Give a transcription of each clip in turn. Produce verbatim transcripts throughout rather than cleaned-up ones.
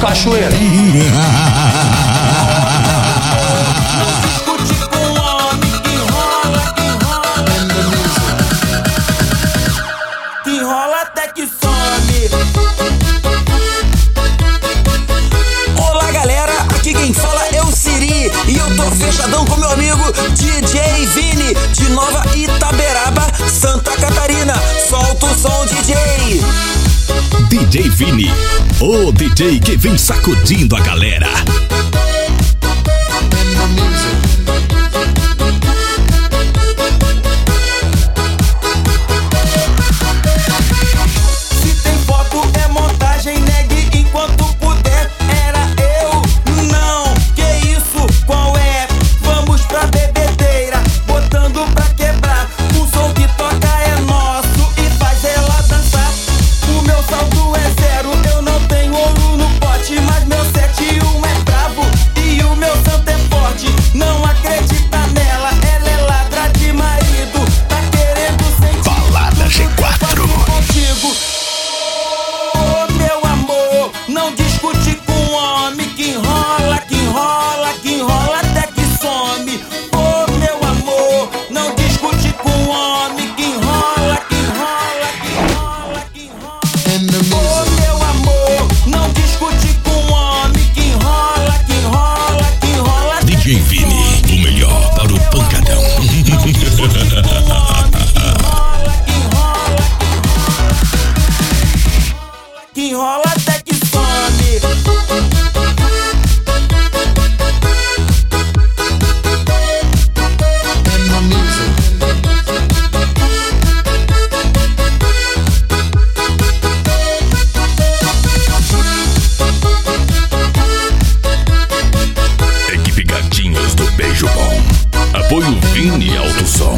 cachoeira. Discute com o homem que enrola, que enrola, que enrola até que some. Olá galera, aqui quem fala é o Siri e eu tô fechadão com meu amigo D J Vini de Nova Itaberaba, Santa Catarina. Solta o som, D J. D J Vini, o D J que vem sacudindo a galera. Se tem foto é montagem, negue enquanto puder. Era eu? Não, que isso? Qual é? Vamos pra bebedeira, botando pra quebrar. O som que toca é nosso e faz ela dançar. O meu saldo é zero, eu não tenho ouro no pote, mas meu sete e um é bravo e o meu santo é forte. Não acredita nela, ela é ladra de marido, tá querendo sentir Balada G quatro. contigo. Oh meu amor, não discute com o homem que enrola, que enrola, que enrola até que some. Oh meu amor, não discute com o homem que enrola, que enrola, que enrola, que enrola. Oh meu amor, não discute com o homem que enrola, que enrola, que enrola até D J Vini, o melhor para o pancadão. que enrola até que some. Equipe Gatinhos do Beijo Bom. Apoio Vini Alto Som.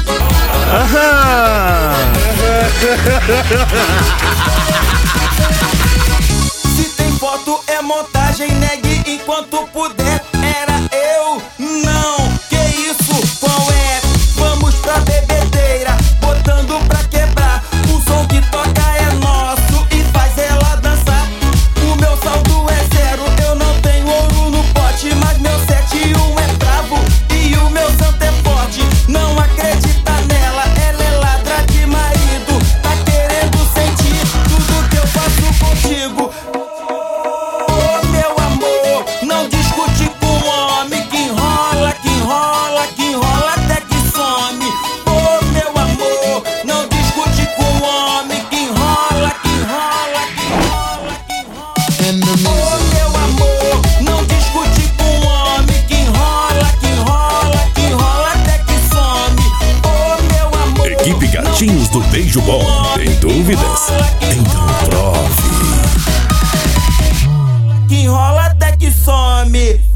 Se tem foto é montagem, negue enquanto puder. Era eu? Não, que isso? Qual é? Vamos pra bebedeira, botando pra quebrar. O som que toca é nosso e faz ela dançar. O meu saldo é zero, eu não tenho ouro no pote, mas meu sete e um é bravo e o meu santo é forte. Não acredita nela, ela é ladra de marido, tá querendo sentir tudo que eu faço contigo. Oh meu amor, não discute com o homem que enrola, que enrola, que enrola até que some. Oh meu amor, não discute com o homem que enrola, que enrola, que enrola, que enrola. Oh meu amor, não discute com o homem que enrola, que enrola, que enrola até que some. Oh meu amor, Equipe Gatinhos do Beijo Bom. Tem dúvidas? Então prove. que enrola até que some.